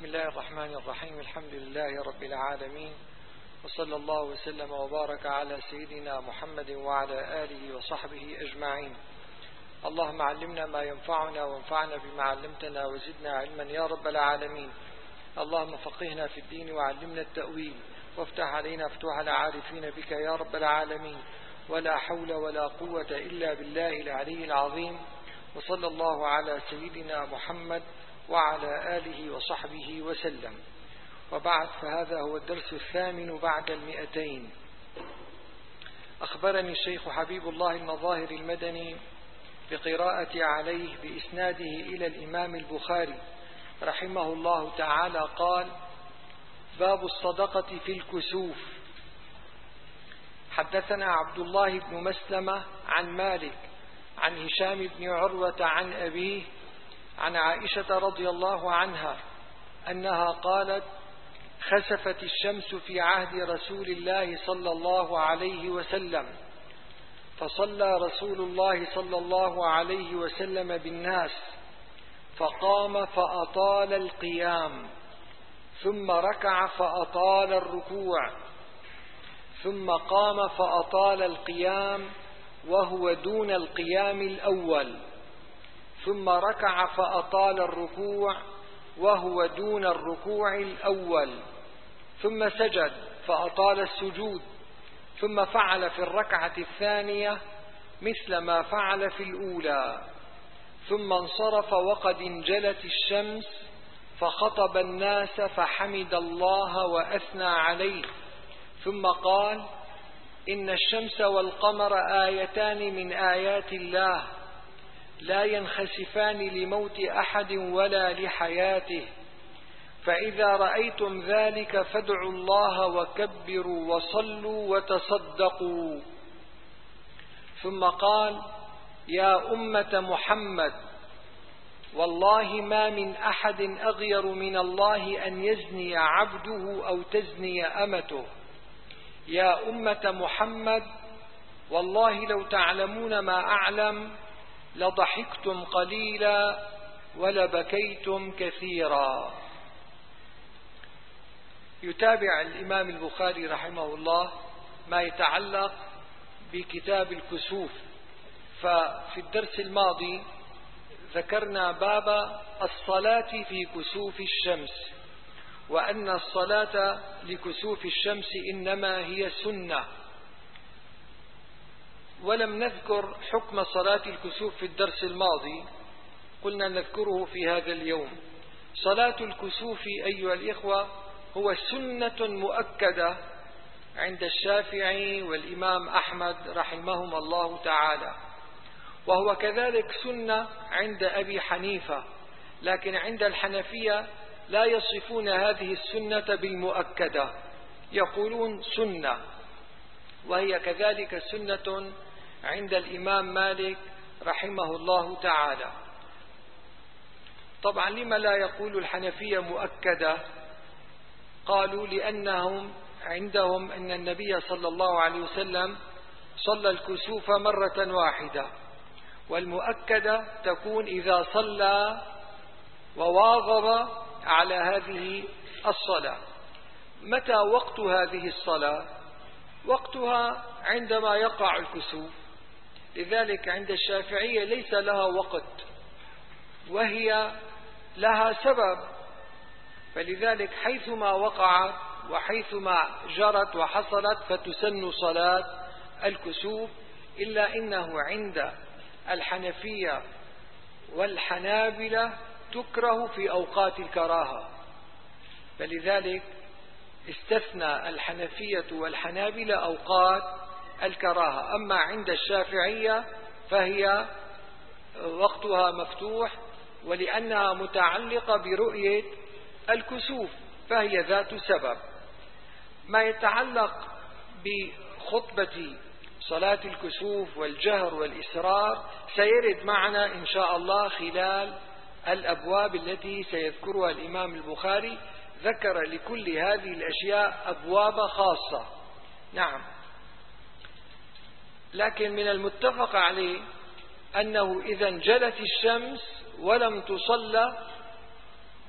بسم الله الرحمن الرحيم. الحمد لله رب العالمين، وصلى الله وسلم وبارك على سيدنا محمد وعلى آله وصحبه أجمعين. اللهم علمنا ما ينفعنا وانفعنا بما علمتنا وزدنا علما يا رب العالمين. اللهم فقهنا في الدين وعلمنا التأويل، وافتح علينا فتوح العارفين بك يا رب العالمين. ولا حول ولا قوة إلا بالله العلي العظيم. وصلى الله على سيدنا محمد وعلى آله وصحبه وسلم. وبعد، فهذا هو الدرس الثامن بعد 200. أخبرني الشيخ حبيب الله المظاهر المدني بقراءة عليه بإسناده إلى الإمام البخاري رحمه الله تعالى قال: باب الصدقة في الكسوف. حدثنا عبد الله بن مسلمة عن مالك عن هشام بن عروة عن أبيه عن عائشة رضي الله عنها أنها قالت: خسفت الشمس في عهد رسول الله صلى الله عليه وسلم، فصلى رسول الله صلى الله عليه وسلم بالناس، فقام فأطال القيام، ثم ركع فأطال الركوع، ثم قام فأطال القيام وهو دون القيام الأول، ثم ركع فأطال الركوع وهو دون الركوع الأول، ثم سجد فأطال السجود، ثم فعل في الركعة الثانية مثل ما فعل في الأولى، ثم انصرف وقد انجلت الشمس، فخطب الناس فحمد الله وأثنى عليه، ثم قال: إن الشمس والقمر آيتان من آيات الله، لا ينخسفان لموت أحد ولا لحياته، فإذا رأيتم ذلك فادعوا الله وكبروا وصلوا وتصدقوا. ثم قال: يا أمة محمد، والله ما من أحد أغير من الله أن يزني عبده أو تزني أمته. يا أمة محمد، والله لو تعلمون ما أعلم لضحكتم قليلا ولبكيتم كثيرا. يتابع الإمام البخاري رحمه الله ما يتعلق بكتاب الكسوف. ففي الدرس الماضي ذكرنا باب الصلاة في كسوف الشمس، وأن الصلاة لكسوف الشمس إنما هي سنة، ولم نذكر حكم صلاة الكسوف في الدرس الماضي، قلنا نذكره في هذا اليوم. صلاة الكسوف أيها الإخوة هو سنة مؤكدة عند الشافعي والإمام أحمد رحمهم الله تعالى، وهو كذلك سنة عند أبي حنيفة، لكن عند الحنفية لا يصفون هذه السنة بالمؤكدة، يقولون سنة. وهي كذلك سنة عند الإمام مالك رحمه الله تعالى. طبعا لما لا يقول الحنفية مؤكدة؟ قالوا لأنهم عندهم أن النبي صلى الله عليه وسلم صلى الكسوف مرة واحدة، والمؤكدة تكون إذا صلى وواظب على هذه الصلاة. متى وقت هذه الصلاة؟ وقتها عندما يقع الكسوف، لذلك عند الشافعية ليس لها وقت، وهي لها سبب، فلذلك حيثما وقعت وحيثما جرت وحصلت فتسن صلاة الكسوف، إلا إنه عند الحنفية والحنابلة تكره في أوقات الكراهة، فلذلك استثنى الحنفية والحنابلة أوقات الكراهة. أما عند الشافعية فهي وقتها مفتوح، ولأنها متعلقة برؤية الكسوف فهي ذات سبب. ما يتعلق بخطبة صلاة الكسوف والجهر والإسرار سيرد معنا إن شاء الله خلال الأبواب التي سيذكرها الإمام البخاري. ذكر لكل هذه الأشياء أبواب خاصة. نعم، لكن من المتفق عليه أنه إذا انجلت الشمس ولم تصلى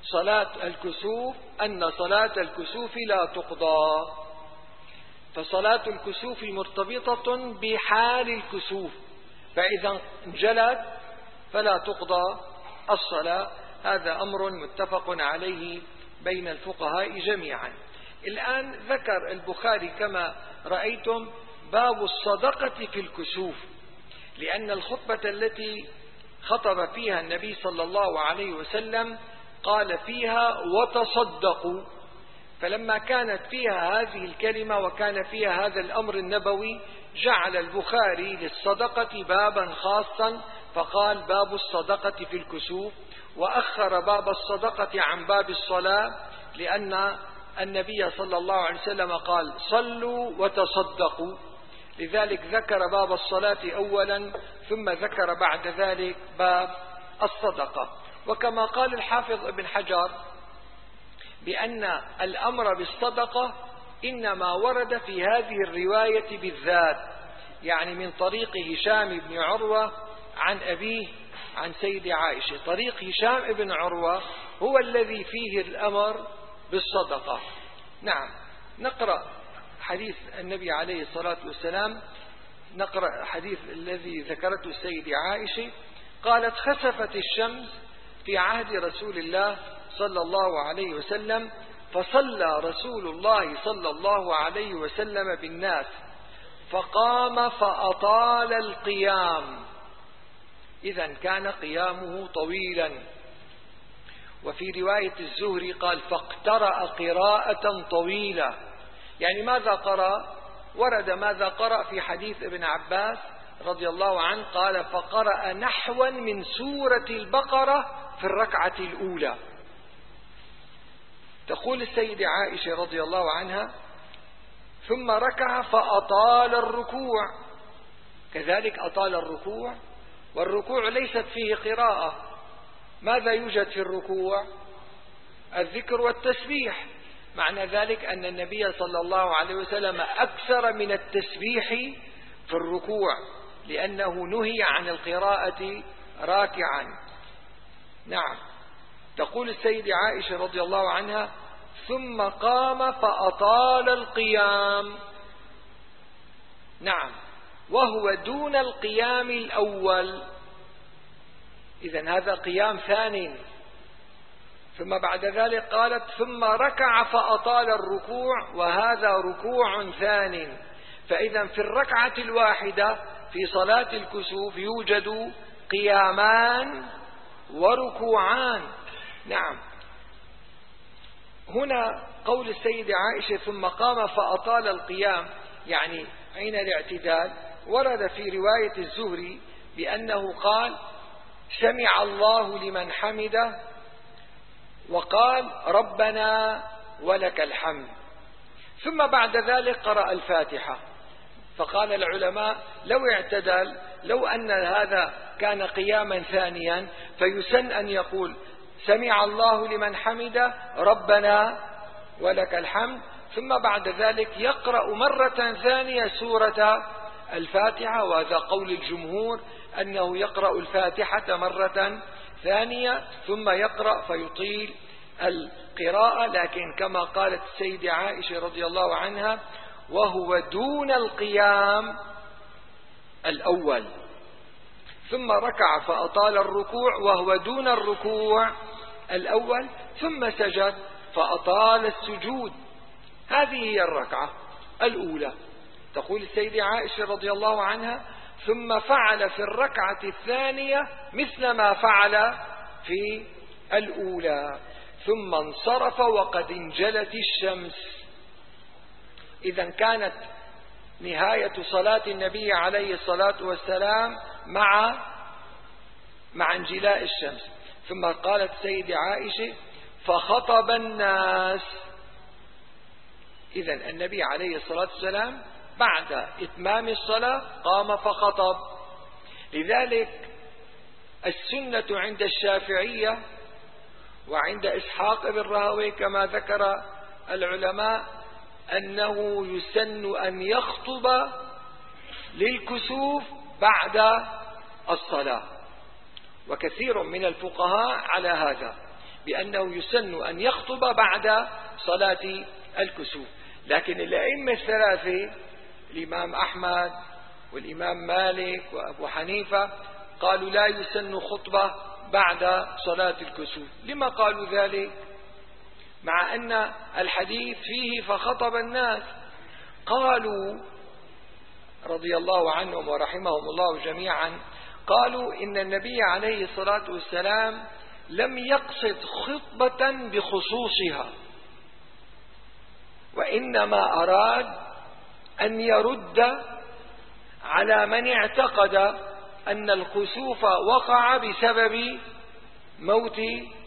صلاة الكسوف أن صلاة الكسوف لا تقضى، فصلاة الكسوف مرتبطة بحال الكسوف، فإذا انجلت فلا تقضى الصلاة. هذا أمر متفق عليه بين الفقهاء جميعا. الآن ذكر البخاري كما رأيتم باب الصدقة في الكسوف، لأن الخطبة التي خطب فيها النبي صلى الله عليه وسلم قال فيها وتصدقوا، فلما كانت فيها هذه الكلمة وكان فيها هذا الأمر النبوي جعل البخاري للصدقة بابا خاصا، فقال باب الصدقة في الكسوف، وأخر باب الصدقة عن باب الصلاة، لأن النبي صلى الله عليه وسلم قال صلوا وتصدقوا، لذلك ذكر باب الصلاة أولا ثم ذكر بعد ذلك باب الصدقة. وكما قال الحافظ ابن حجر بأن الأمر بالصدقة إنما ورد في هذه الرواية بالذات، يعني من طريق هشام بن عروة عن أبيه عن سيد عائشة. طريق هشام بن عروة هو الذي فيه الأمر بالصدقة. نعم، نقرأ حديث النبي عليه الصلاة والسلام، نقرأ حديث الذي ذكرته السيد عائشة قالت خسفت الشمس في عهد رسول الله صلى الله عليه وسلم، فصلى رسول الله صلى الله عليه وسلم بالناس، فقام فأطال القيام، إذا كان قيامه طويلا. وفي رواية الزهري قال فاقترأ قراءة طويلة، يعني ماذا قرأ؟ ورد ماذا قرأ في حديث ابن عباس رضي الله عنه قال فقرأ نحوا من سورة البقرة في الركعة الأولى. تقول السيدة عائشة رضي الله عنها ثم ركع فأطال الركوع، كذلك أطال الركوع، والركوع ليست فيه قراءة. ماذا يوجد في الركوع؟ الذكر والتسبيح، معنى ذلك أن النبي صلى الله عليه وسلم أكثر من التسبيح في الركوع، لأنه نهي عن القراءة راكعا. نعم، تقول السيدة عائشة رضي الله عنها ثم قام فأطال القيام، نعم، وهو دون القيام الأول، إذن هذا قيام ثاني. ثم بعد ذلك قالت ثم ركع فأطال الركوع، وهذا ركوع ثاني. فإذا في الركعة الواحدة في صلاة الكسوف يوجد قيامان وركوعان. نعم، هنا قول السيدة عائشة ثم قام فأطال القيام، يعني أين الاعتدال؟ ورد في رواية الزهري بأنه قال سمع الله لمن حمده وقال ربنا ولك الحمد، ثم بعد ذلك قرأ الفاتحة. فقال العلماء لو اعتدل، لو أن هذا كان قياما ثانيا فيسن أن يقول سمع الله لمن حمده ربنا ولك الحمد، ثم بعد ذلك يقرأ مرة ثانية سورة الفاتحة، وهذا قول الجمهور أنه يقرأ الفاتحة مرة ثانية ثم يقرأ فيطيل القراءة. لكن كما قالت السيدة عائشة رضي الله عنها وهو دون القيام الأول، ثم ركع فأطال الركوع وهو دون الركوع الأول، ثم سجد فأطال السجود. هذه هي الركعة الأولى. تقول السيدة عائشة رضي الله عنها ثم فعل في الركعة الثانية مثل ما فعل في الأولى، ثم انصرف وقد انجلت الشمس. إذا كانت نهاية صلاة النبي عليه الصلاة والسلام مع انجلاء الشمس. ثم قالت سيدة عائشة فخطب الناس، إذا النبي عليه الصلاة والسلام بعد إتمام الصلاة قام فخطب. لذلك السنة عند الشافعية وعند إسحاق بن راهويه كما ذكر العلماء أنه يسن أن يخطب للكسوف بعد الصلاة، وكثير من الفقهاء على هذا. بأنه يسن أن يخطب بعد صلاة الكسوف. لكن الأئمة الثلاثة الإمام أحمد والإمام مالك وأبو حنيفة قالوا لا يسن خطبة بعد صلاة الكسوف. لما قالوا ذلك؟ مع أن الحديث فيه فخطب الناس. قالوا رضي الله عنهم ورحمهم الله جميعا، قالوا إن النبي عليه الصلاة والسلام لم يقصد خطبة بخصوصها، وإنما أراد أن يرد على من اعتقد أن الكسوف وقع بسبب موت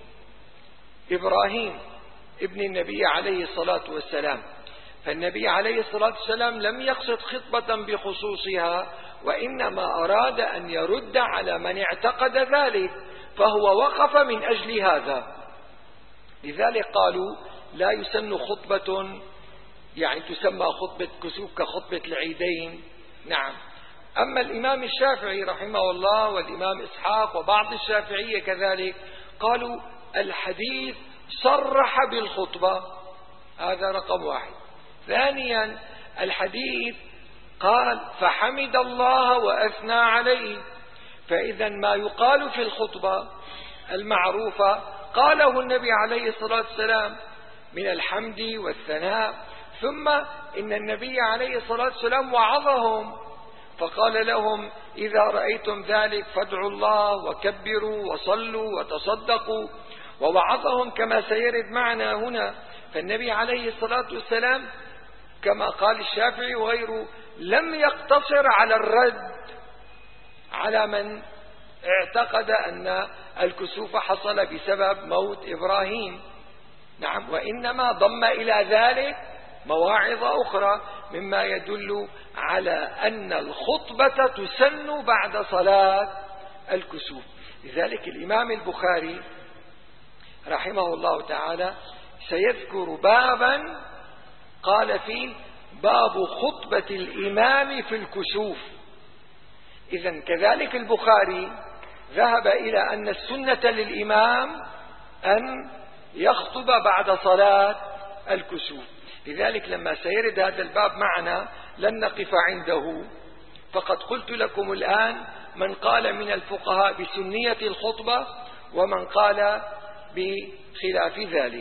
إبراهيم ابن النبي عليه الصلاة والسلام. فالنبي عليه الصلاة والسلام لم يقصد خطبة بخصوصها، وإنما أراد أن يرد على من اعتقد ذلك، فهو وقف من أجل هذا. لذلك قالوا لا يسن خطبة، يعني تسمى خطبة كسوف كخطبة العيدين. نعم. أما الإمام الشافعي رحمه الله والإمام إسحاق وبعض الشافعية كذلك قالوا الحديث صرح بالخطبة، هذا رقم واحد. ثانيا الحديث قال فحمد الله وأثنى عليه، فإذا ما يقال في الخطبة المعروفة قاله النبي عليه الصلاة والسلام من الحمد والثناء. ثم إن النبي عليه الصلاة والسلام وعظهم فقال لهم إذا رأيتم ذلك فادعوا الله وكبروا وصلوا وتصدقوا، ووعظهم كما سيرد معنا هنا. فالنبي عليه الصلاة والسلام كما قال الشافعي وغيره لم يقتصر على الرد على من اعتقد أن الكسوف حصل بسبب موت إبراهيم. نعم. وإنما ضم إلى ذلك مواعظ أخرى مما يدل على أن الخطبة تسن بعد صلاة الكسوف. لذلك الإمام البخاري رحمه الله تعالى سيذكر بابا قال فيه باب خطبة الإمام في الكسوف. إذن كذلك البخاري ذهب إلى أن السنة للإمام أن يخطب بعد صلاة الكسوف. لذلك لما سيرد هذا الباب معنا لن نقف عنده، فقد قلت لكم الآن من قال من الفقهاء بسنية الخطبة ومن قال بخلاف ذلك.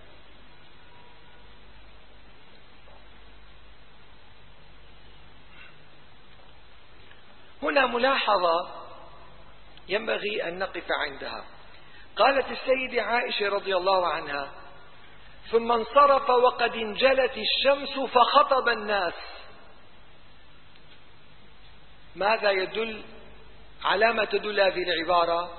هنا ملاحظة ينبغي أن نقف عندها. قالت السيدة عائشة رضي الله عنها ثم انصرف وقد انجلت الشمس فخطب الناس. ماذا يدل؟ على ما تدل هذه العبارة؟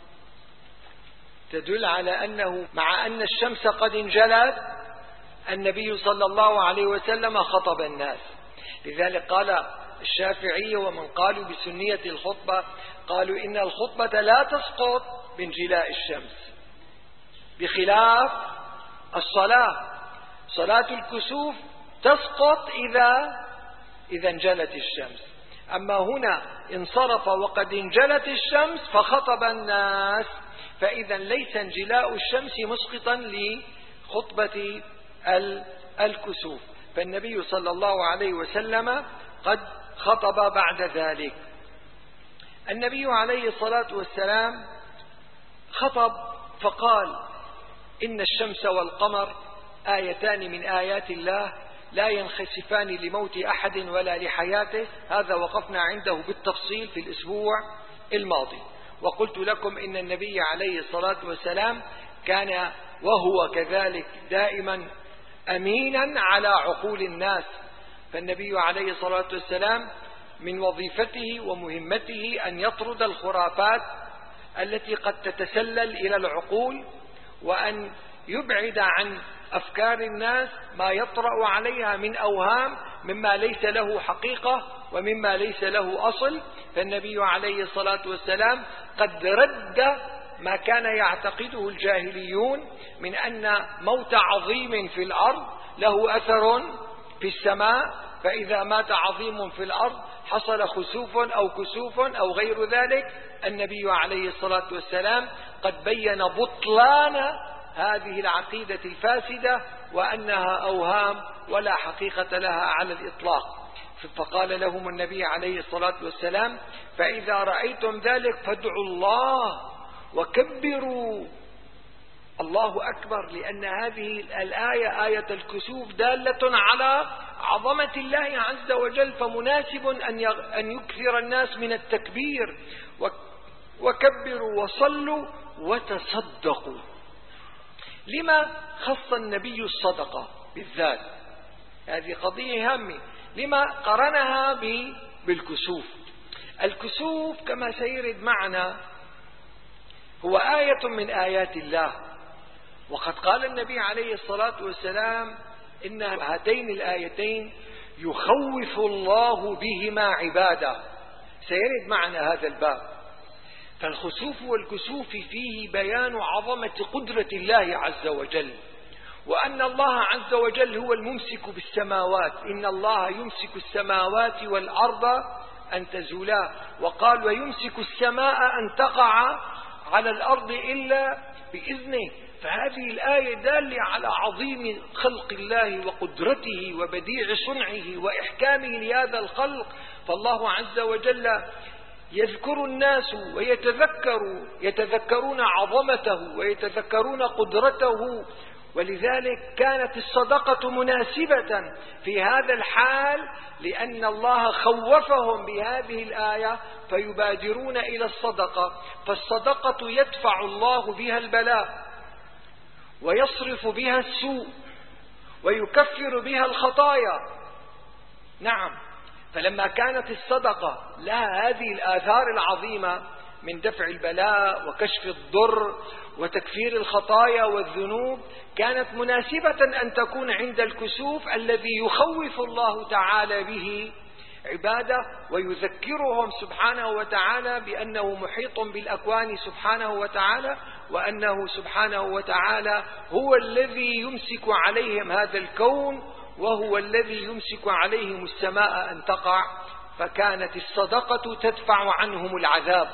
تدل على أنه مع أن الشمس قد انجلت النبي صلى الله عليه وسلم خطب الناس. لذلك قال الشافعي ومن قالوا بسنية الخطبة قالوا إن الخطبة لا تسقط بانجلاء الشمس، بخلاف الصلاة. صلاة الكسوف تسقط إذا انجلت الشمس. أما هنا انصرف وقد انجلت الشمس فخطب الناس، فإذا ليس انجلاء الشمس مسقطا لخطبة الكسوف. فالنبي صلى الله عليه وسلم قد خطب بعد ذلك. النبي عليه الصلاة والسلام خطب فقال إن الشمس والقمر آيتان من آيات الله لا ينخسفان لموت أحد ولا لحياته. هذا وقفنا عنده بالتفصيل في الأسبوع الماضي، وقلت لكم إن النبي عليه الصلاة والسلام كان وهو كذلك دائما أمينا على عقول الناس. فالنبي عليه الصلاة والسلام من وظيفته ومهمته أن يطرد الخرافات التي قد تتسلل إلى العقول، وأن يبعد عن أفكار الناس ما يطرأ عليها من أوهام مما ليس له حقيقة ومما ليس له أصل. فالنبي عليه الصلاة والسلام قد رد ما كان يعتقده الجاهليون من أن موت عظيم في الأرض له أثر في السماء، فإذا مات عظيم في الأرض حصل خسوف أو كسوف أو غير ذلك. النبي عليه الصلاة والسلام قد بين بطلان هذه العقيدة الفاسدة وأنها أوهام ولا حقيقة لها على الإطلاق. فقال لهم النبي عليه الصلاة والسلام: فإذا رأيتم ذلك فادعوا الله وكبروا الله أكبر، لأن هذه الآية آية الكسوف دالة على عظمة الله عز وجل، فمناسب أن يكثر الناس من التكبير. وكبروا وصلوا وتصدقوا. لما خص النبي الصدقة بالذات؟ هذه قضية هامة. لما قرنها بالكسوف؟ الكسوف كما سيرد معنا هو آية من آيات الله، وقد قال النبي عليه الصلاة والسلام إن هاتين الآيتين يخوف الله بهما عباده. سيرد معنا هذا الباب. فالخسوف والكسوف فيه بيان عظمة قدرة الله عز وجل، وأن الله عز وجل هو الممسك بالسماوات، إن الله يمسك السماوات والأرض أن تزولا، وقال: ويمسك السماء أن تقع على الأرض إلا بإذنه. فهذه الآية دالة على عظيم خلق الله وقدرته وبديع صنعه وإحكامه لهذا الخلق. فالله عز وجل يذكر الناس يتذكرون عظمته ويتذكرون قدرته، ولذلك كانت الصدقة مناسبة في هذا الحال، لأن الله خوفهم بهذه الآية فيبادرون إلى الصدقة. فالصدقة يدفع الله بها البلاء ويصرف بها السوء ويكفر بها الخطايا. نعم، فلما كانت الصدقة لها هذه الآثار العظيمة من دفع البلاء وكشف الضر وتكفير الخطايا والذنوب، كانت مناسبة أن تكون عند الكسوف الذي يخوف الله تعالى به عباده ويذكرهم سبحانه وتعالى بأنه محيط بالأكوان سبحانه وتعالى، وأنه سبحانه وتعالى هو الذي يمسك عليهم هذا الكون، وهو الذي يمسك عليهم السماء أن تقع. فكانت الصدقة تدفع عنهم العذاب.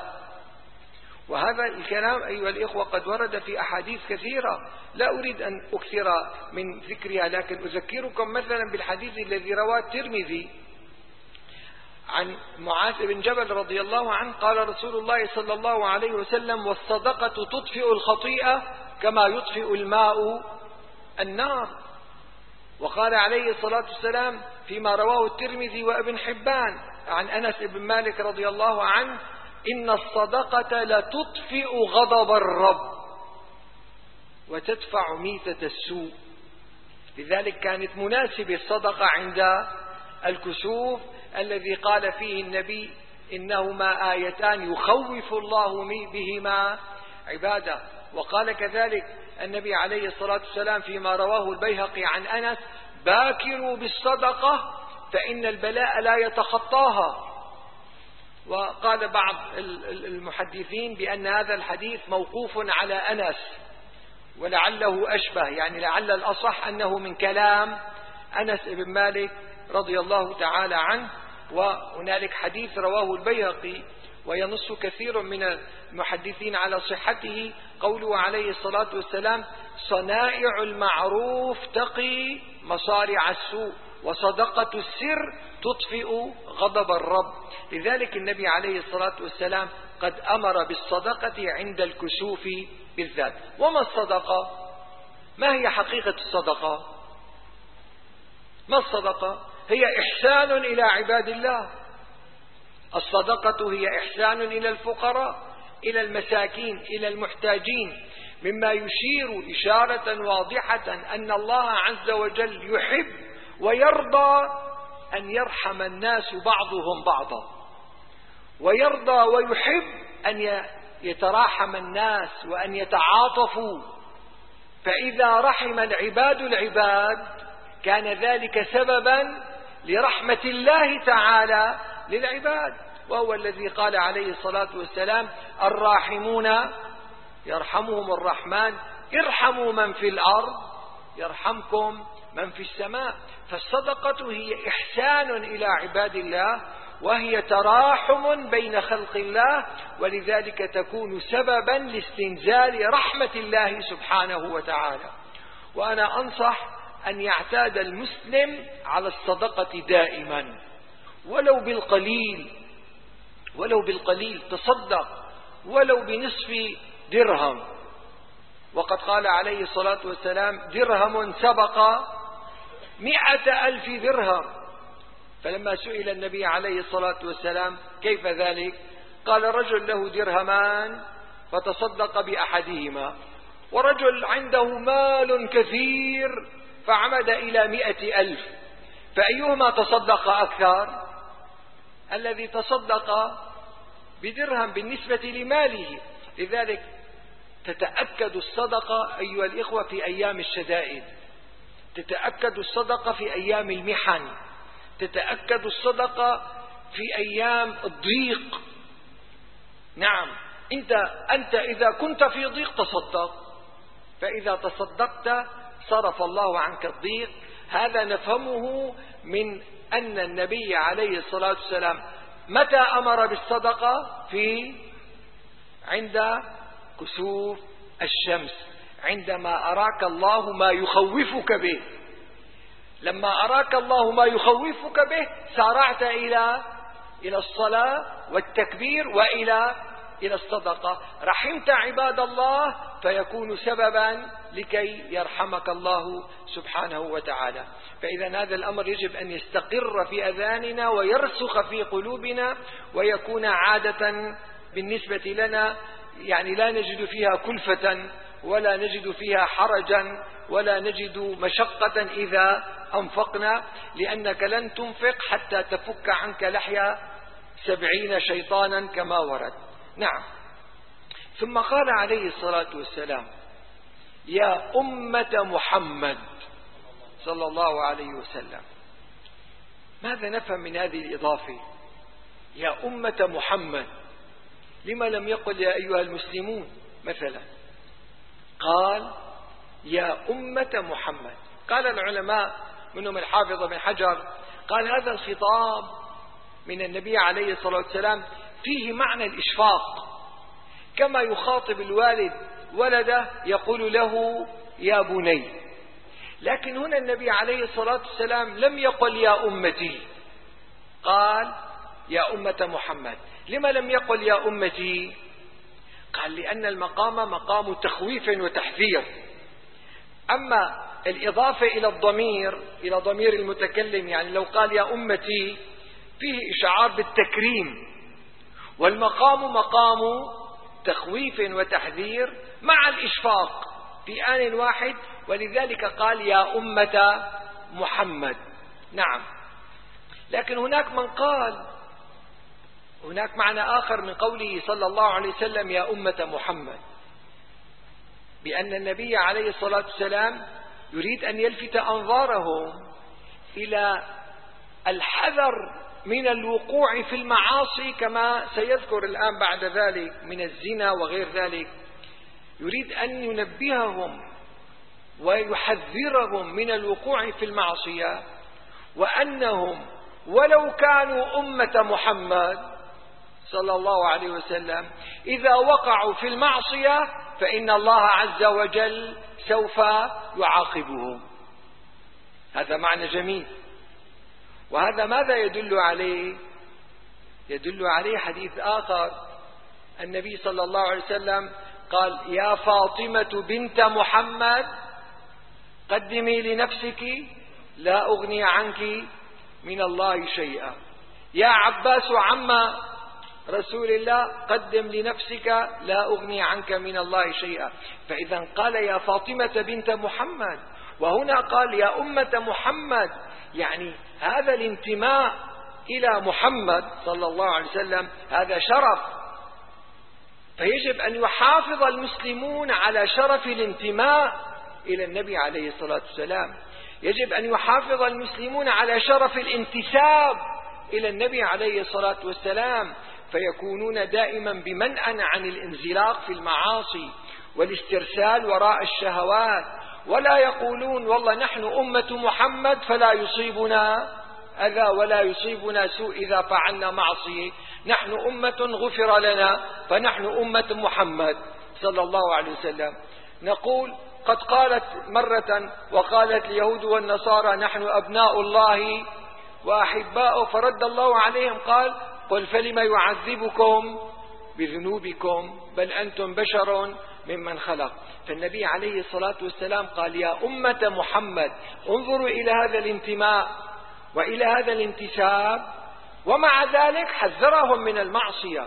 وهذا الكلام أيها الإخوة قد ورد في أحاديث كثيرة، لا أريد أن أكثر من ذكرها، لكن أذكركم مثلا بالحديث الذي رواه الترمذي عن معاذ بن جبل رضي الله عنه قال رسول الله صلى الله عليه وسلم: والصدقة تطفئ الخطيئة كما يطفئ الماء النار. وقال عليه الصلاة والسلام فيما رواه الترمذي وابن حبان عن أنس بن مالك رضي الله عنه: إن الصدقة لتطفئ غضب الرب وتدفع ميتة السوء. لذلك كانت مناسبة الصدقة عند الكسوف الذي قال فيه النبي: إنهما آيتان يخوف الله بهما عباده. وقال كذلك النبي عليه الصلاة والسلام فيما رواه البيهقي عن أنس: باكروا بالصدقة فإن البلاء لا يتخطاها. وقال بعض المحدثين بأن هذا الحديث موقوف على أنس، ولعله أشبه، يعني لعل الأصح أنه من كلام أنس بن مالك رضي الله تعالى عنه. وهنالك حديث رواه البيهقي وينص كثير من المحدثين على صحته، قوله عليه الصلاة والسلام: صنائع المعروف تقي مصارع السوء وصدقة السر تطفئ غضب الرب. لذلك النبي عليه الصلاة والسلام قد أمر بالصدقة عند الكسوف بالذات. وما الصدقة؟ ما هي حقيقة الصدقة؟ ما الصدقة؟ هي إحسان إلى عباد الله. الصدقة هي إحسان إلى الفقراء، إلى المساكين، إلى المحتاجين، مما يشير إشارة واضحة أن الله عز وجل يحب ويرضى أن يرحم الناس بعضهم بعضا، ويرضى ويحب أن يتراحم الناس وأن يتعاطفوا. فإذا رحم العباد العباد كان ذلك سببا لرحمة الله تعالى للعباد، وهو الذي قال عليه الصلاة والسلام: الراحمون يرحمهم الرحمن ارحموا من في الأرض يرحمكم من في السماء. فالصدقة هي إحسان إلى عباد الله وهي تراحم بين خلق الله، ولذلك تكون سببا لاستنزال رحمة الله سبحانه وتعالى. وأنا أنصح أن يعتاد المسلم على الصدقة دائما ولو بالقليل، تصدق ولو بنصف درهم. وقد قال عليه الصلاة والسلام: درهم سبق 100,000 درهم. فلما سئل النبي عليه الصلاة والسلام: كيف ذلك؟ قال: رجل له درهمان فتصدق بأحدهما، ورجل عنده مال كثير فعمد إلى 100,000، فأيهما تصدق أكثر؟ الذي تصدق بدرهم بالنسبة لماله. لذلك تتأكد الصدقة أيها الإخوة في أيام الشدائد، تتأكد الصدقة في أيام المحن، تتأكد الصدقة في أيام الضيق. نعم، أنت إذا كنت في ضيق تصدق، فإذا تصدقت صرف الله عنك الضيق. هذا نفهمه من أن النبي عليه الصلاة والسلام متى أمر بالصدقة؟ عند كسوف الشمس، عندما أراك الله ما يخوفك به. لما أراك الله ما يخوفك به سارعت إلى الصلاة والتكبير وإلى الصدقة. رحمت عباد الله فيكون سببا لكي يرحمك الله سبحانه وتعالى. فإذا هذا الأمر يجب أن يستقر في أذاننا ويرسخ في قلوبنا، ويكون عادة بالنسبة لنا، يعني لا نجد فيها كلفة ولا نجد فيها حرجا ولا نجد مشقة إذا أنفقنا، لأنك لن تنفق حتى تفك عنك لحية 70 شيطانا كما ورد. نعم. ثم قال عليه الصلاة والسلام: يا أمة محمد صلى الله عليه وسلم. ماذا نفهم من هذه الإضافة؟ يا أمة محمد. لما لم يقل يا أيها المسلمون مثلا؟ قال يا أمة محمد. قال العلماء منهم الحافظ بن حجر قال هذا الخطاب من النبي عليه الصلاة والسلام فيه معنى الإشفاق، كما يخاطب الوالد ولده يقول له يا بني. لكن هنا النبي عليه الصلاة والسلام لم يقل يا أمتي، قال يا أمة محمد. لما لم يقل يا أمتي؟ قال لأن المقام مقام تخويف وتحذير. أما الإضافة إلى ضمير المتكلم، يعني لو قال يا أمتي فيه إشعار بالتكريم، والمقام مقام تخويف وتحذير مع الإشفاق في آن واحد، ولذلك قال يا أمة محمد. نعم. لكن هناك من قال هناك معنى آخر من قوله صلى الله عليه وسلم يا أمة محمد، بأن النبي عليه الصلاة والسلام يريد أن يلفت أنظارهم إلى الحذر من الوقوع في المعاصي، كما سيذكر الآن بعد ذلك من الزنا وغير ذلك. يريد أن ينبههم ويحذرهم من الوقوع في المعصية، وأنهم ولو كانوا أمة محمد صلى الله عليه وسلم إذا وقعوا في المعصية فإن الله عز وجل سوف يعاقبهم. هذا معنى جميل. وهذا ماذا يدل عليه؟ يدل عليه حديث آخر، النبي صلى الله عليه وسلم قال يا فاطمة بنت محمد قدمي لنفسك لا أغني عنك من الله شيئا. يا عباس عم رسول الله قدم لنفسك لا أغني عنك من الله شيئا. فإذا قال يا فاطمة بنت محمد، وهنا قال يا أمة محمد، يعني هذا الانتماء إلى محمد صلى الله عليه وسلم هذا شرف، فيجب أن يحافظ المسلمون على شرف الانتماء إلى النبي عليه الصلاة والسلام. يجب أن يحافظ المسلمون على شرف الانتساب إلى النبي عليه الصلاة والسلام، فيكونون دائما بمنأى عن الانزلاق في المعاصي والاسترسال وراء الشهوات، ولا يقولون والله نحن أمة محمد فلا يصيبنا أذى ولا يصيبنا سوء إذا فعلنا معصية. نحن أمة غفر لنا، فنحن أمة محمد صلى الله عليه وسلم. نقول قد قالت مرة وقالت اليهود والنصارى نحن أبناء الله وأحباؤه، فرد الله عليهم قال قل فلم يعذبكم بذنوبكم بل أنتم بشر ممن خلق. فالنبي عليه الصلاة والسلام قال يا أمة محمد انظروا إلى هذا الانتماء وإلى هذا الانتساب، ومع ذلك حذرهم من المعصية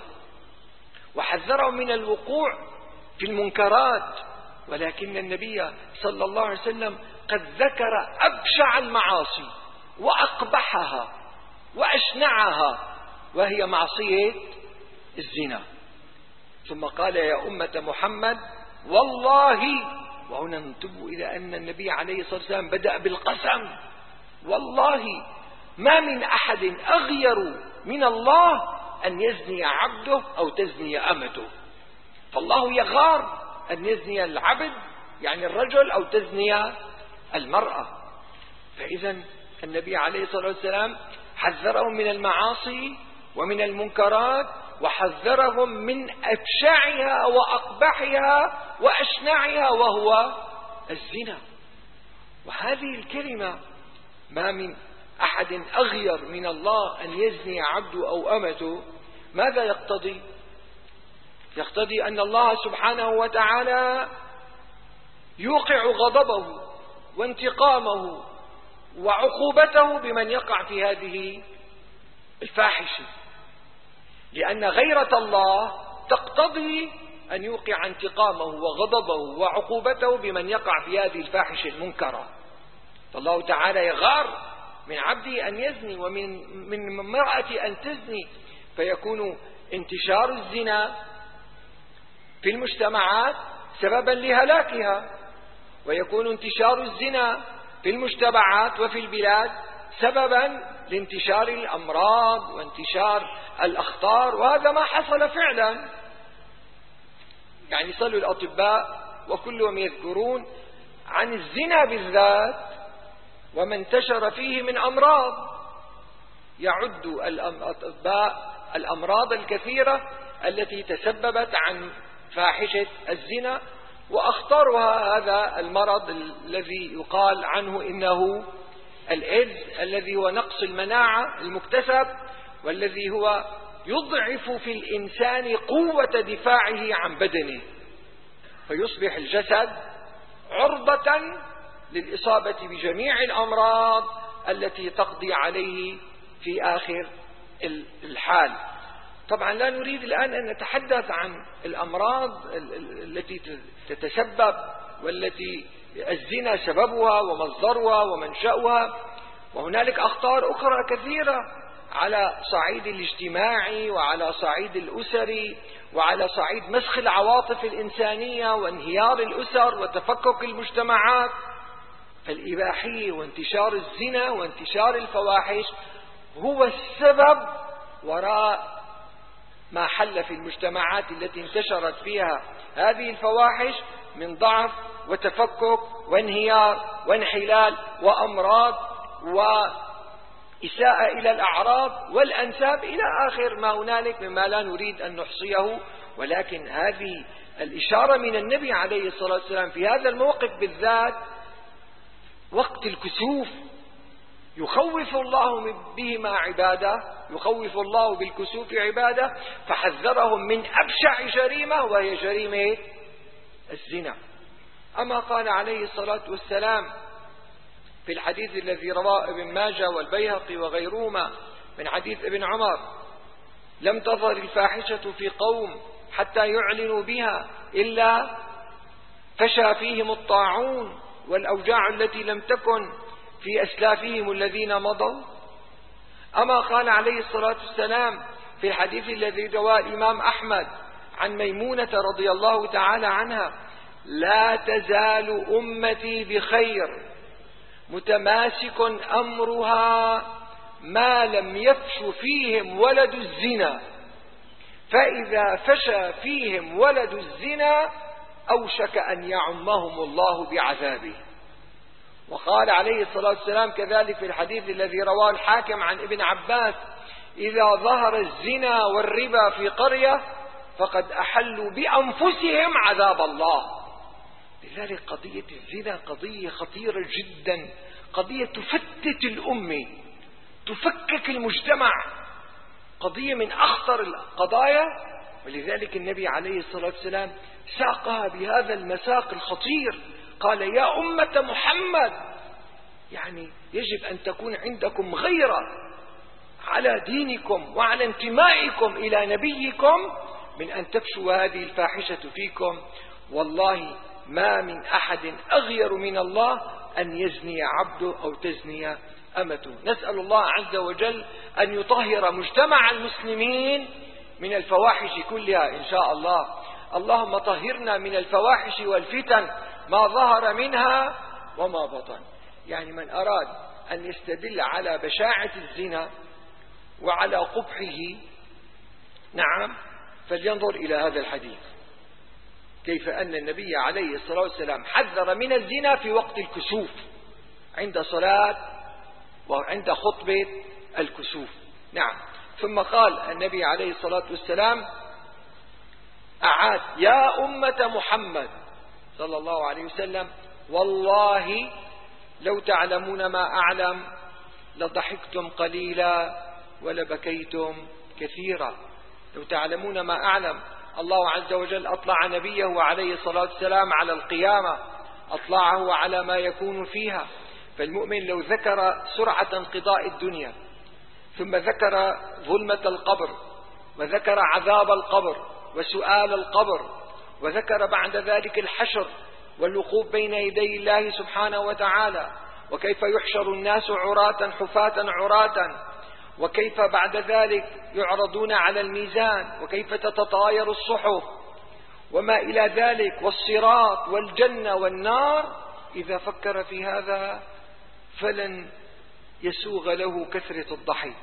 وحذرهم من الوقوع في المنكرات. ولكن النبي صلى الله عليه وسلم قد ذكر أبشع المعاصي وأقبحها وأشنعها، وهي معصية الزنا. ثم قال يا أمة محمد والله، وهنا ننتبه إلى أن النبي عليه الصلاة والسلام بدأ بالقسم، والله ما من أحد أغير من الله أن يزني عبده أو تزني أمته. فالله يغار أن يزني العبد يعني الرجل أو تزني المرأة. فإذا النبي عليه الصلاة والسلام حذرهم من المعاصي ومن المنكرات، وحذرهم من أبشعها وأقبحها وأشنعها وهو الزنا. وهذه الكلمة ما من أحد أغير من الله أن يزني عبده أو أمته. ماذا يقتضي؟ يقتضي أن الله سبحانه وتعالى يوقع غضبه وانتقامه وعقوبته بمن يقع في هذه الفاحشة، لأن غيرة الله تقتضي أن يوقع انتقامه وغضبه وعقوبته بمن يقع في هذه الفاحشة المنكرة. فالله تعالى يغار من عبده أن يزني ومن امرأة أن تزني، فيكون انتشار الزنا في المجتمعات سببا لهلاكها، ويكون انتشار الزنا في المجتمعات وفي البلاد سببا لانتشار الأمراض وانتشار الأخطار. وهذا ما حصل فعلا، يعني صلوا الأطباء وكلهم يذكرون عن الزنا بالذات وما انتشر فيه من أمراض. يعد الأطباء الأمراض الكثيرة التي تسببت عن فاحشة الزنا، وأخطرها هذا المرض الذي يقال عنه إنه الإيدز، الذي هو نقص المناعة المكتسب، والذي هو يضعف في الإنسان قوة دفاعه عن بدنه، فيصبح الجسد عرضة للإصابة بجميع الأمراض التي تقضي عليه في آخر الحال. طبعا لا نريد الآن أن نتحدث عن الأمراض التي تتسبب والتي الزنا سببها ومصدرها ومنشأها، وهنالك أخطار أخرى كثيرة على صعيد الاجتماعي وعلى صعيد الأسري وعلى صعيد مسخ العواطف الإنسانية وانهيار الأسر وتفكك المجتمعات. فالإباحية وانتشار الزنا وانتشار الفواحش هو السبب وراء ما حل في المجتمعات التي انتشرت فيها هذه الفواحش من ضعف وتفكك وانهيار وانحلال وأمراض وإساءة إلى الأعراض والأنساب إلى آخر ما هنالك مما لا نريد أن نحصيه. ولكن هذه الإشارة من النبي عليه الصلاة والسلام في هذا الموقف بالذات وقت الكسوف يخوف الله بهما عباده، يخوف الله بالكسوف عباده، فحذرهم من أبشع جريمة وهي جريمة الزنا. أما قال عليه الصلاة والسلام في الحديث الذي رواه ابن ماجه والبيهقي وغيرهما من حديث ابن عمر: لم تظهر الفاحشة في قوم حتى يعلنوا بها إلا فشى فيهم الطاعون والأوجاع التي لم تكن في أسلافهم الذين مضوا. أما قال عليه الصلاة والسلام في الحديث الذي رواه الإمام أحمد عن ميمونة رضي الله تعالى عنها: لا تزال أمتي بخير متماسك أمرها ما لم يفش فيهم ولد الزنا، فإذا فشى فيهم ولد الزنا أوشك أن يعمهم الله بعذابه. وقال عليه الصلاة والسلام كذلك في الحديث الذي رواه الحاكم عن ابن عباس: إذا ظهر الزنا والربا في قرية فقد أحلوا بأنفسهم عذاب الله. لذلك قضية الزنا قضية خطيرة جدا، قضية تفتت الأمة، تفكك المجتمع، قضية من أخطر القضايا. ولذلك النبي عليه الصلاة والسلام ساقها بهذا المساق الخطير، قال: يا أمة محمد، يعني يجب أن تكون عندكم غيرة على دينكم وعلى انتمائكم إلى نبيكم من أن تفشوا هذه الفاحشة فيكم. والله ما من أحد أغير من الله أن يزني عبده أو تزني أمته. نسأل الله عز وجل أن يطهر مجتمع المسلمين من الفواحش كلها إن شاء الله. اللهم طهرنا من الفواحش والفتن ما ظهر منها وما بطن. يعني من أراد أن يستدل على بشاعة الزنا وعلى قبحه، نعم، فلينظر إلى هذا الحديث، كيف أن النبي عليه الصلاة والسلام حذر من الزنا في وقت الكسوف، عند صلاة وعند خطبة الكسوف. نعم. ثم قال النبي عليه الصلاة والسلام أعاد: يا أمة محمد صلى الله عليه وسلم، والله لو تعلمون ما أعلم لضحكتم قليلا ولبكيتم كثيرا. لو تعلمون ما أعلم، الله عز وجل أطلع نبيه عليه الصلاة والسلام على القيامة، أطلعه على ما يكون فيها. فالمؤمن لو ذكر سرعة انقضاء الدنيا، ثم ذكر ظلمة القبر، وذكر عذاب القبر وسؤال القبر، وذكر بعد ذلك الحشر والوقوف بين يدي الله سبحانه وتعالى، وكيف يحشر الناس عراة حفاة عراة، وكيف بعد ذلك يعرضون على الميزان، وكيف تتطاير الصحف وما إلى ذلك، والصراط والجنة والنار، إذا فكر في هذا فلن يسوغ له كثرة الضحك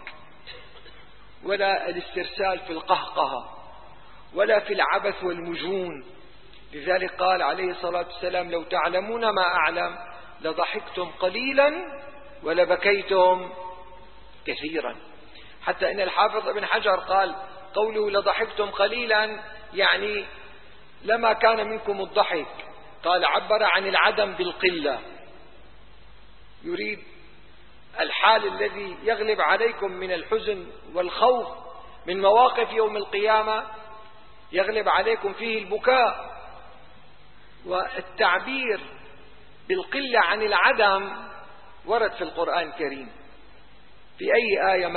ولا الاسترسال في القهقهة ولا في العبث والمجون. لذلك قال عليه الصلاة والسلام: لو تعلمون ما أعلم لضحكتم قليلا ولبكيتم كثيرا. حتى إن الحافظ ابن حجر قال: قوله لضحكتم قليلا يعني لما كان منكم الضحك، قال عبر عن العدم بالقلة، يريد الحال الذي يغلب عليكم من الحزن والخوف من مواقف يوم القيامة، يغلب عليكم فيه البكاء. والتعبير بالقلة عن العدم ورد في القرآن الكريم. في أي آية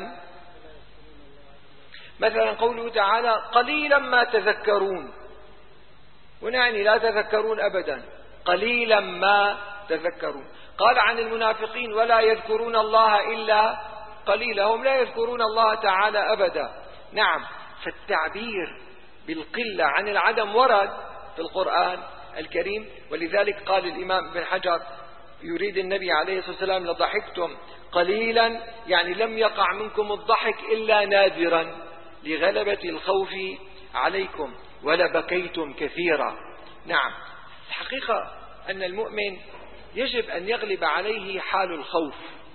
مثلا قوله تعالى: قليلا ما تذكرون، ونعني لا تذكرون أبدا، قليلا ما تذكرون. قال عن المنافقين: ولا يذكرون الله إلا قليلا، هم لا يذكرون الله تعالى أبدا. نعم. فالتعبير بالقلة عن العدم ورد في القرآن الكريم. ولذلك قال الإمام ابن حجر يريد النبي عليه الصلاة والسلام: لضحكتم قليلا يعني لم يقع منكم الضحك إلا نادرا لغلبة الخوف عليكم، ولبكيتم كثيرا. نعم. الحقيقة أن المؤمن يجب أن يغلب عليه حال الخوف،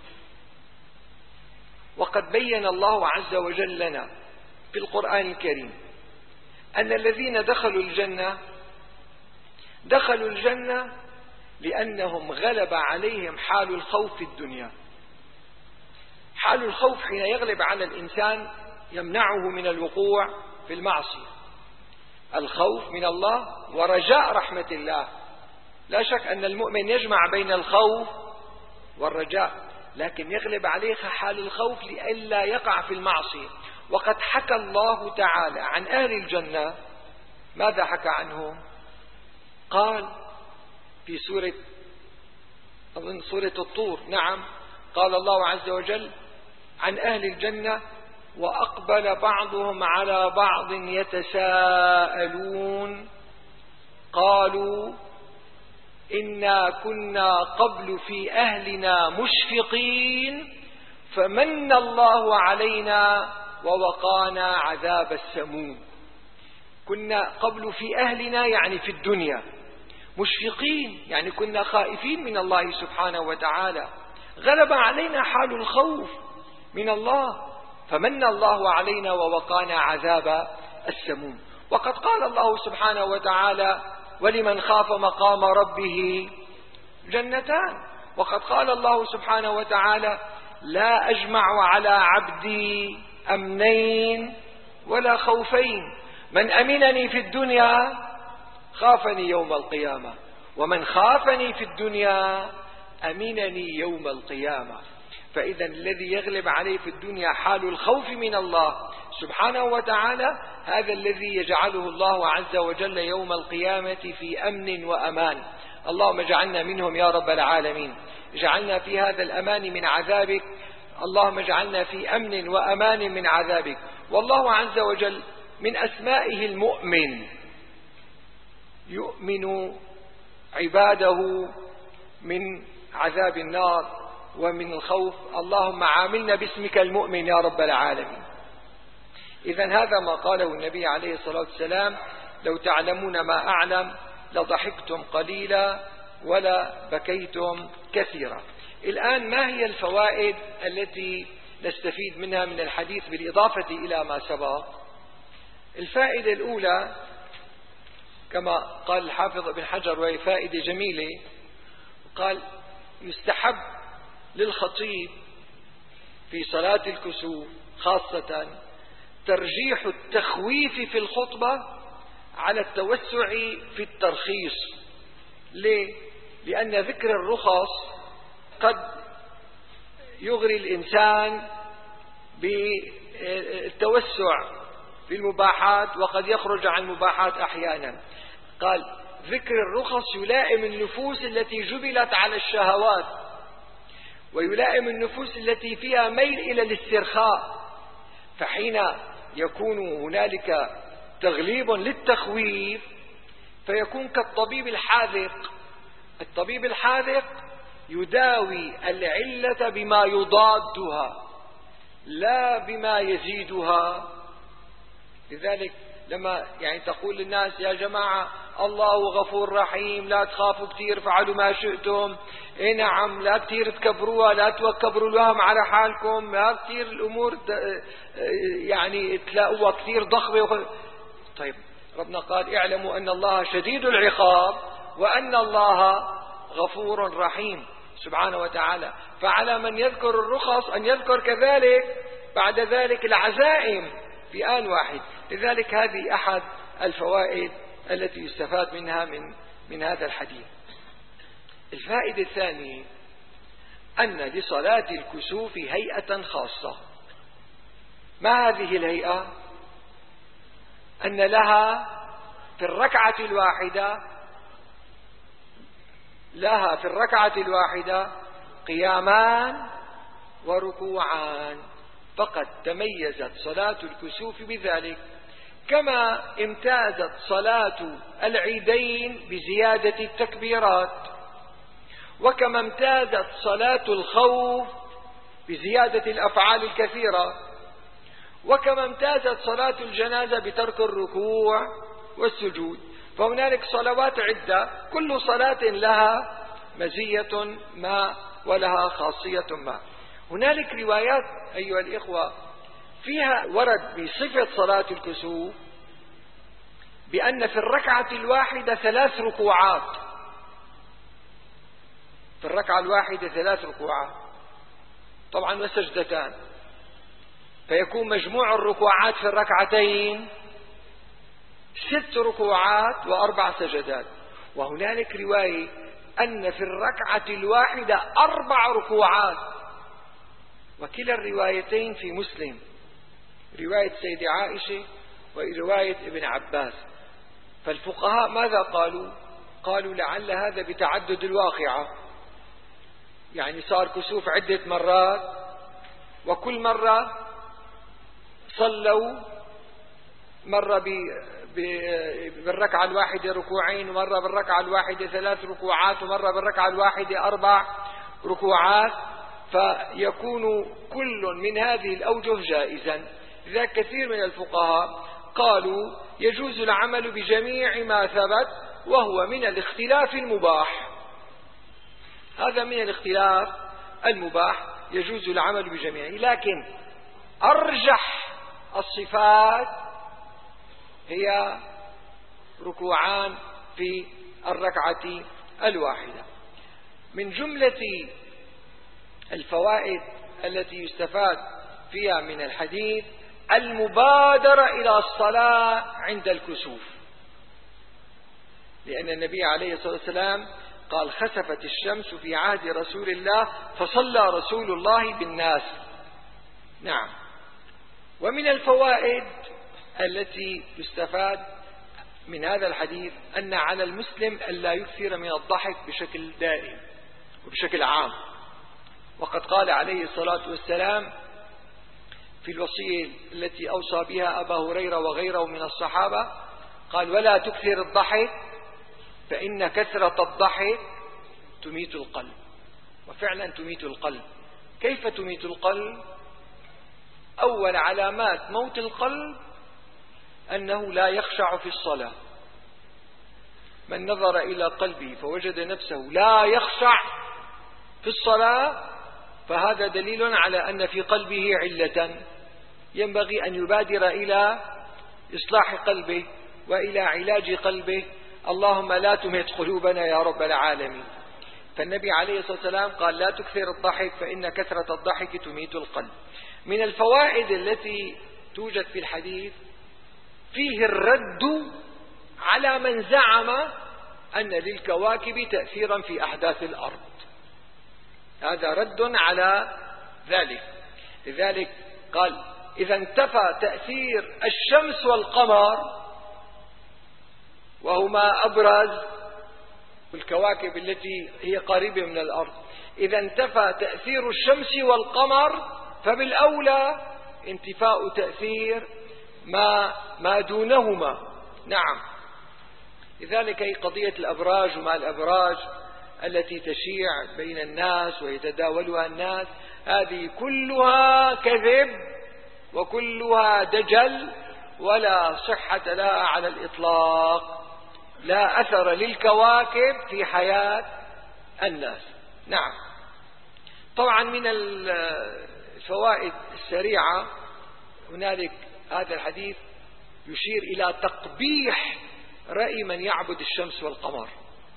وقد بين الله عز وجل لنا في القرآن الكريم أن الذين دخلوا الجنة لأنهم غلب عليهم حال الخوف في الدنيا. حال الخوف حين يغلب على الإنسان يمنعه من الوقوع في المعصية. الخوف من الله ورجاء رحمة الله. لا شك أن المؤمن يجمع بين الخوف والرجاء، لكن يغلب عليه حال الخوف لئلا يقع في المعصية. وقد حكى الله تعالى عن أهل الجنة. ماذا حكى عنهم؟ قال في سورة الطور، نعم، قال الله عز وجل عن أهل الجنة: وأقبل بعضهم على بعض يتساءلون قالوا إنا كنا قبل في أهلنا مشفقين فمن الله علينا ووقانا عذاب السموم. كنا قبل في أهلنا يعني في الدنيا مشفقين، يعني كنا خائفين من الله سبحانه وتعالى، غلب علينا حال الخوف من الله، فمن الله علينا ووقانا عذاب السموم. وقد قال الله سبحانه وتعالى: ولمن خاف مقام ربه جنتان. وقد قال الله سبحانه وتعالى: لا أجمع على عبدي أمنين ولا خوفين، من أمنني في الدنيا خافني يوم القيامة، ومن خافني في الدنيا أمنني يوم القيامة. فإذا الذي يغلب عليه في الدنيا حال الخوف من الله سبحانه وتعالى، هذا الذي يجعله الله عز وجل يوم القيامة في أمن وأمان. اللهم اجعلنا منهم يا رب العالمين، اجعلنا في هذا الأمان من عذابك، اللهم اجعلنا في أمن وأمان من عذابك. والله عز وجل من أسمائه المؤمن، يؤمن عباده من عذاب النار ومن الخوف. اللهم عاملنا باسمك المؤمن يا رب العالمين. إذن هذا ما قاله النبي عليه الصلاة والسلام: لو تعلمون ما أعلم لضحكتم قليلا ولا بكيتم كثيرا. الآن ما هي الفوائد التي نستفيد منها من الحديث بالإضافة إلى ما سبق؟ الفائدة الأولى كما قال الحافظ ابن حجر، وهي فائدة جميلة، قال: يستحب للخطيب في صلاة الكسوف خاصة ترجيح التخويف في الخطبة على التوسع في الترخيص. ليه؟ لأن ذكر الرخص قد يغري الإنسان بالتوسع في المباحات، وقد يخرج عن المباحات أحيانا. قال: ذكر الرخص يلائم النفوس التي جبلت على الشهوات، ويلائم النفوس التي فيها ميل إلى الاسترخاء، فحين يكون هنالك تغليب للتخويف فيكون كالطبيب الحاذق. الطبيب الحاذق يداوي العلة بما يضادها لا بما يزيدها. لذلك لما تقول للناس: يا جماعة الله غفور رحيم، لا تخافوا كثير، فعلوا ما شئتم، نعم، لا كثير تكبروها، لا تكبروا الوهم على حالكم، لا كثير الأمور تلاقوها كثير ضخمة. طيب ربنا قال: اعلموا أن الله شديد العقاب وأن الله غفور رحيم سبحانه وتعالى. فعلى من يذكر الرخص أن يذكر كذلك بعد ذلك العزائم في آن واحد. لذلك هذه أحد الفوائد التي يستفاد منها من هذا الحديث. الفائدة الثانية أن لصلاة الكسوف هيئة خاصة. ما هذه الهيئة؟ أن لها في الركعة الواحدة قيامان وركوعان. فقد تميزت صلاة الكسوف بذلك، كما امتازت صلاة العيدين بزيادة التكبيرات، وكما امتازت صلاة الخوف بزيادة الأفعال الكثيرة، وكما امتازت صلاة الجنازة بترك الركوع والسجود. فهنالك صلوات عدة، كل صلاة لها مزية ما ولها خاصية ما. هنالك روايات أيها الإخوة فيها ورد بصفة صلاة الكسوف بأن في الركعة الواحدة 3 ركوعات. في الركعة الواحدة 3 ركوعات طبعا وسجدتان، فيكون مجموع الركوعات في الركعتين 6 ركوعات و4 سجدات. وهنالك رواية أن في الركعة الواحدة 4 ركوعات، وكلا الروايتين في مسلم، رواية سيدة عائشة ورواية ابن عباس. فالفقهاء ماذا قالوا؟ قالوا لعل هذا بتعدد الواقعة، صار كسوف عدة مرات، وكل مرة صلوا مرة بالركعة الواحدة ركوعين، ومرة بالركعة الواحدة 3 ركوعات، ومرة بالركعة الواحدة 4 ركوعات، فيكون كل من هذه الأوجه جائزا. لذلك كثير من الفقهاء قالوا يجوز العمل بجميع ما ثبت وهو من الاختلاف المباح. هذا من الاختلاف المباح يجوز العمل بجميعه، لكن أرجح الصفات هي ركوعان في الركعة الواحدة. من جملة الفوائد التي يستفاد فيها من الحديث المبادرة إلى الصلاة عند الكسوف، لأن النبي عليه الصلاة والسلام قال خسفت الشمس في عهد رسول الله فصلى رسول الله بالناس. نعم. ومن الفوائد التي تستفاد من هذا الحديث أن على المسلم ألا يكثر من الضحك بشكل دائم وبشكل عام، وقد قال عليه الصلاة والسلام في الوصية التي أوصى بها أبا هريرة وغيره من الصحابة، قال ولا تكثر الضحك فإن كثرة الضحك تميت القلب. وفعلا تميت القلب. كيف تميت القلب؟ أول علامات موت القلب أنه لا يخشع في الصلاة. من نظر إلى قلبه فوجد نفسه لا يخشع في الصلاة فهذا دليل على أن في قلبه علة، ينبغي أن يبادر إلى إصلاح قلبه وإلى علاج قلبه. اللهم لا تميت قلوبنا يا رب العالمين. فالنبي عليه الصلاة والسلام قال لا تكثر الضحك فإن كثرة الضحك تميت القلب. من الفوائد التي توجد في الحديث فيه الرد على من زعم أن للكواكب تأثيرا في أحداث الأرض. هذا رد على ذلك. لذلك قال إذا انتفى تأثير الشمس والقمر وهما أبرز الكواكب التي هي قريبة من الأرض، إذا انتفى تأثير الشمس والقمر فبالأولى انتفاء تأثير ما دونهما. نعم. لذلك هي قضية الأبراج وما الأبراج التي تشيع بين الناس ويتداولها الناس، هذه كلها كذب وكلها دجل ولا صحة لها على الإطلاق. لا أثر للكواكب في حياة الناس. نعم. طبعا من الفوائد السريعة هنالك هذا الحديث يشير إلى تقبيح رأي من يعبد الشمس والقمر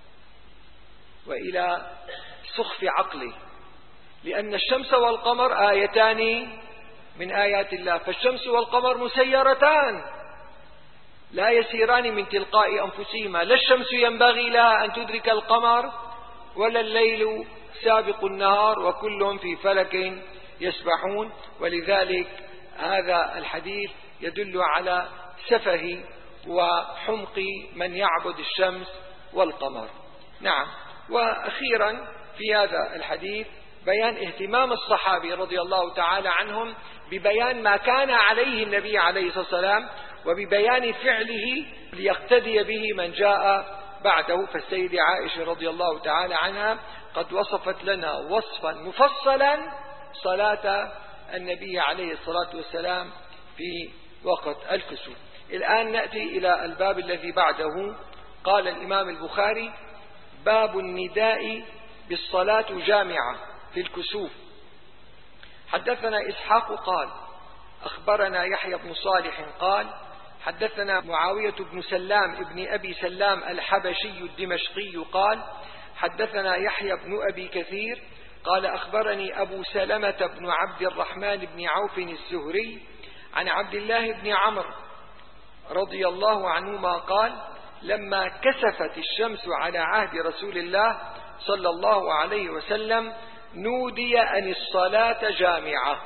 وإلى سخف عقله، لأن الشمس والقمر آيتان من آيات الله، فالشمس والقمر مسيرتان لا يسيران من تلقاء أنفسهما، لا الشمس ينبغي لها أن تدرك القمر ولا الليل سابق النهار، وكلهم في فلك يسبحون. ولذلك هذا الحديث يدل على سفه وحمق من يعبد الشمس والقمر. نعم. وأخيرا في هذا الحديث بيان اهتمام الصحابة رضي الله تعالى عنهم ببيان ما كان عليه النبي عليه الصلاة والسلام وببيان فعله ليقتدي به من جاء بعده. فالسيدة عائشة رضي الله تعالى عنها قد وصفت لنا وصفا مفصلا صلاة النبي عليه الصلاة والسلام في وقت الكسوف. الآن نأتي إلى الباب الذي بعده. قال الإمام البخاري باب النداء بالصلاة جامعة في الكسوف. حدثنا إسحاق قال أخبرنا يحيى بن صالح قال حدثنا معاوية بن سلام ابن أبي سلام الحبشي الدمشقي قال حدثنا يحيى بن أبي كثير قال أخبرني أبو سلمة بن عبد الرحمن بن عوف الزهري عن عبد الله بن عمرو رضي الله عنهما قال لما كسفت الشمس على عهد رسول الله صلى الله عليه وسلم نودي أن الصلاة جامعة.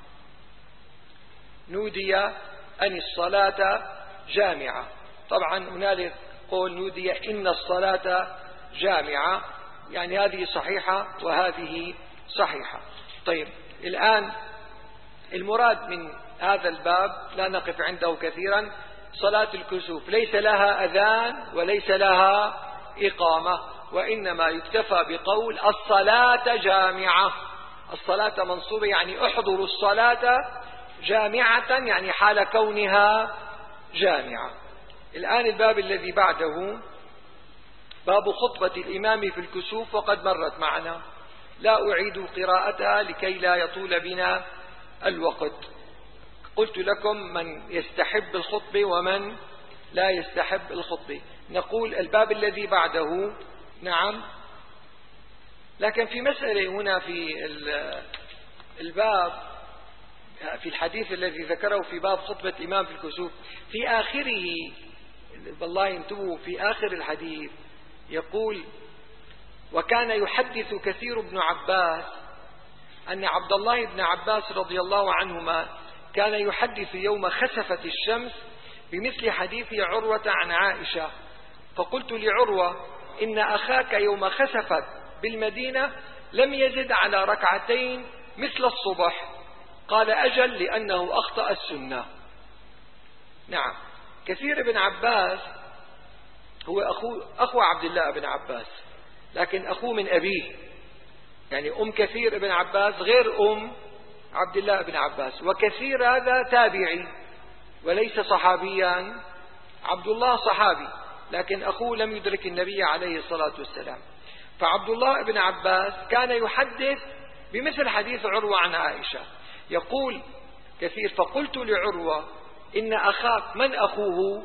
نودي أن الصلاة جامعة. طبعا هنالك قول نودي إن الصلاة جامعة، يعني هذه صحيحة وهذه صحيحة. طيب الآن المراد من هذا الباب لا نقف عنده كثيرا. صلاة الكسوف ليس لها أذان وليس لها إقامة، وإنما يكتفى بقول الصلاة جامعة. الصلاة منصوبة يعني احضروا الصلاة جامعة، يعني حال كونها جامعة. الآن الباب الذي بعده باب خطبة الإمام في الكسوف وقد مرت معنا، لا أعيد قراءتها لكي لا يطول بنا الوقت. قلت لكم من يستحب الخطبة ومن لا يستحب الخطبة. نقول الباب الذي بعده. نعم، لكن في مسألة هنا في الباب، في الحديث الذي ذكره في باب خطبة إمام في الكسوف، في آخره والله انتبهوا، في آخر الحديث يقول: وكان يحدث كثير بن عباس أن عبد الله بن عباس رضي الله عنهما كان يحدث يوم خسفت الشمس بمثل حديث عروة عن عائشة، فقلت لعروة: إن أخاك يوم خسفت بالمدينة لم يزد على ركعتين مثل الصبح. قال: أجل، لأنه أخطأ السنة. نعم، كثير بن عباس هو أخو عبد الله بن عباس، لكن أخوه من أبيه، يعني أم كثير بن عباس غير أم عبد الله بن عباس، وكثير هذا تابعي وليس صحابيا. عبد الله صحابي، لكن أخوه لم يدرك النبي عليه الصلاة والسلام. فعبد الله بن عباس كان يحدث بمثل حديث عروة عن عائشة. يقول كثير: فقلت لعروة: إن أخاك، من أخوه؟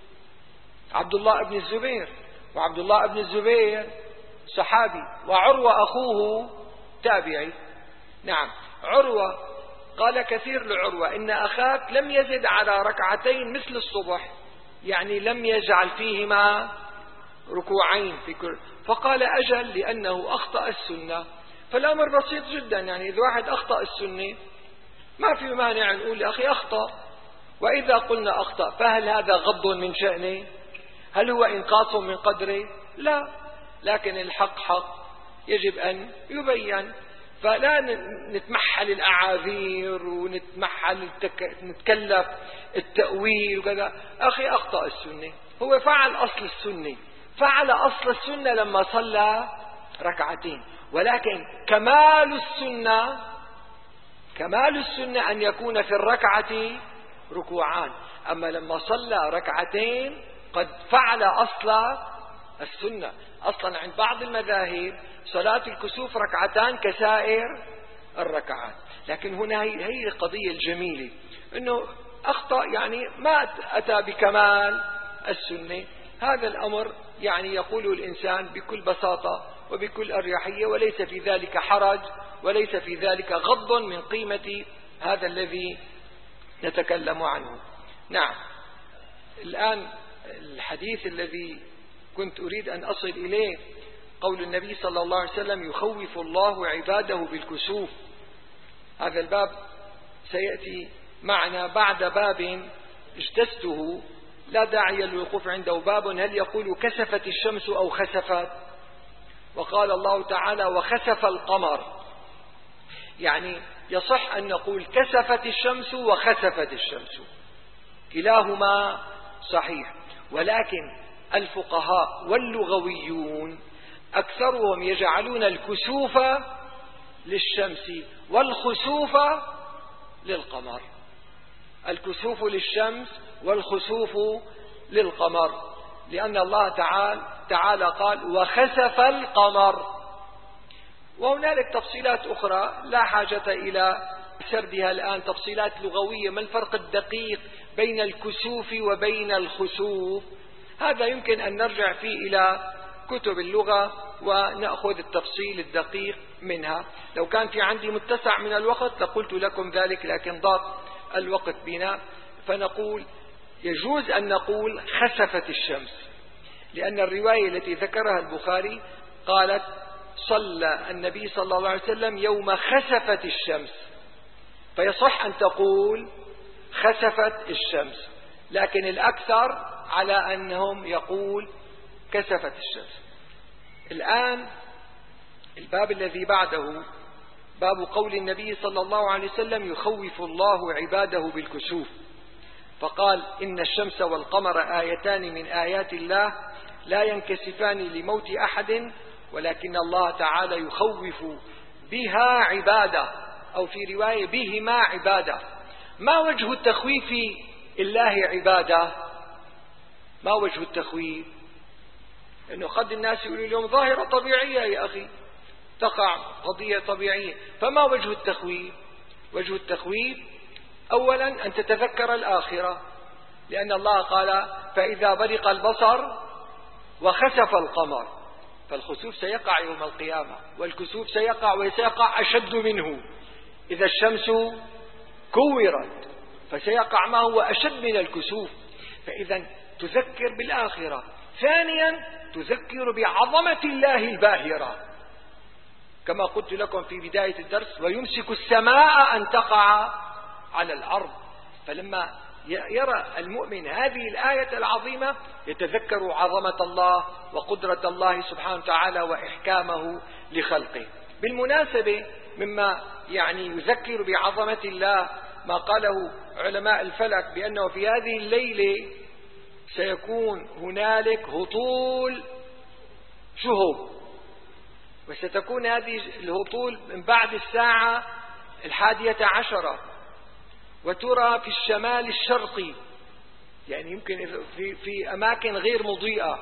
عبد الله بن الزبير، وعبد الله بن الزبير صحابي، وعروة أخوه تابعي. نعم، عروة قال كثير لعروة: إن أخاك لم يزد على ركعتين مثل الصبح، يعني لم يجعل فيهما ركوعين في كل. فقال: أجل، لأنه أخطأ السنة. فالأمر بسيط جدا، يعني إذا واحد أخطأ السنة ما في مانع نقول: يا أخي أخطأ. وإذا قلنا أخطأ فهل هذا غض من شأنه؟ هل هو إنقاص من قدره؟ لا، لكن الحق حق يجب أن يبين. فلا نتمحل الأعاذير ونتمحل نتكلف التأويل وكذا. أخي أخطأ السنة، هو فعل أصل السنة، فعل أصل السنة لما صلى ركعتين، ولكن كمال السنة أن يكون في الركعة ركوعان. أما لما صلى ركعتين قد فعل أصل السنة. أصلا عند بعض المذاهب صلاة الكسوف ركعتان كسائر الركعات، لكن هنا هي القضية الجميلة، أنه أخطأ، يعني ما أتى بكمال السنة. هذا الأمر يعني يقوله الإنسان بكل بساطة وبكل أريحية، وليس في ذلك حرج، وليس في ذلك غض من قيمة هذا الذي نتكلم عنه. نعم، الآن الحديث الذي كنت أريد أن أصل إليه قول النبي صلى الله عليه وسلم: يخوف الله عباده بالكسوف. هذا الباب سيأتي معنا بعد باب اجتزته، لا داعي للوقوف عنده. باب هل يقول كسفت الشمس أو خسفت؟ وقال الله تعالى: وخسف القمر، يعني يصح أن نقول كسفت الشمس وخسفت الشمس، كلاهما صحيح. ولكن الفقهاء واللغويون أكثرهم يجعلون الكسوف للشمس والخسوف للقمر، الكسوف للشمس والخسوف للقمر، لأن الله تعالى قال: وخسف القمر. وهنالك تفصيلات أخرى لا حاجة إلى سردها الآن، تفصيلات لغوية، ما الفرق الدقيق بين الكسوف وبين الخسوف؟ هذا يمكن أن نرجع فيه إلى كتب اللغة ونأخذ التفصيل الدقيق منها. لو كان في عندي متسع من الوقت لقلت لكم ذلك، لكن ضاق الوقت بنا، فنقول يجوز أن نقول خسفت الشمس، لأن الرواية التي ذكرها البخاري قالت: صلى النبي صلى الله عليه وسلم يوم خسفت الشمس، فيصح أن تقول خسفت الشمس، لكن الأكثر على أنهم يقول كسفت الشمس. الآن الباب الذي بعده باب قول النبي صلى الله عليه وسلم: يخوف الله عباده بالكسوف، فقال: إن الشمس والقمر آيتان من آيات الله لا ينكسفان لموت أحد، ولكن الله تعالى يخوف بها عباده، أو في رواية بهما عباده. ما وجه التخويف الله عباده؟ ما وجه التخويف؟ إنه قد الناس يقولوا اليوم ظاهرة طبيعية يا أخي، تقع قضية طبيعية. فما وجه التخويف؟ وجه التخويف أولا أن تتذكر الآخرة، لأن الله قال فإذا برق البصر وخسف القمر، فالخسوف سيقع يوم القيامة، والكسوف سيقع وسيقع أشد منه. إذا الشمس كورت فسيقع ما هو أشد من الكسوف. فإذا تذكر بالآخرة. ثانيا تذكر بعظمة الله الباهرة، كما قلت لكم في بداية الدرس: ويمسك السماء أن تقع على الأرض. فلما يرى المؤمن هذه الآية العظيمة يتذكر عظمة الله وقدرة الله سبحانه وتعالى وإحكامه لخلقه. بالمناسبة مما يذكر بعظمة الله ما قاله علماء الفلك بأنه في هذه الليلة سيكون هنالك هطول شهب، وستكون هذه الهطول من بعد الساعة 11، وترى في الشمال الشرقي، يعني يمكن في أماكن غير مضيئة،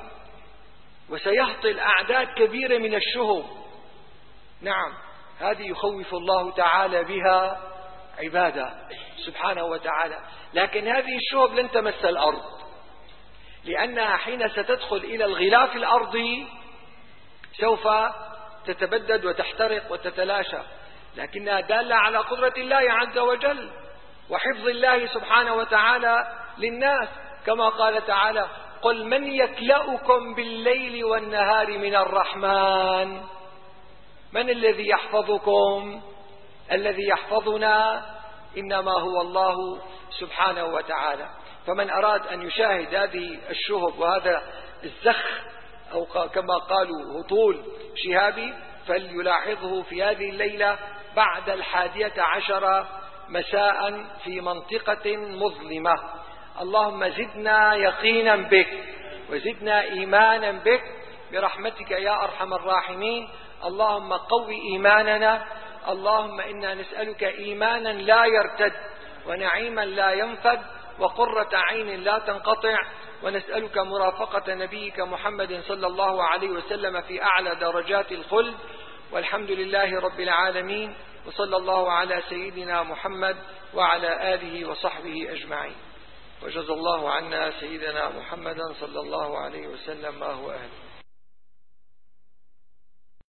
وسيهطل أعداد كبيرة من الشهب. نعم، هذه يخوف الله تعالى بها عباده سبحانه وتعالى. لكن هذه الشهب لن تمس الأرض، لأنها حين ستدخل إلى الغلاف الأرضي سوف تتبدد وتحترق وتتلاشى، لكنها دالة على قدرة الله عز وجل وحفظ الله سبحانه وتعالى للناس، كما قال تعالى: قل من يكلؤكم بالليل والنهار من الرحمن. من الذي يحفظكم؟ الذي يحفظنا إنما هو الله سبحانه وتعالى. فمن أراد أن يشاهد هذه الشهب وهذا الزخ أو كما قالوا هطول شهابي فليلاحظه في هذه الليلة بعد 11 مساء في منطقة مظلمة. اللهم زدنا يقينا بك وزدنا إيمانا بك برحمتك يا أرحم الراحمين. اللهم قوي إيماننا. اللهم إنا نسألك إيمانا لا يرتد ونعيما لا ينفد وقرة عين لا تنقطع، ونسألك مرافقة نبيك محمد صلى الله عليه وسلم في أعلى درجات الخلد. والحمد لله رب العالمين، وصلى الله على سيدنا محمد وعلى آله وصحبه أجمعين. وجزى الله عنا سيدنا محمدا صلى الله عليه وسلم ما هو أهله.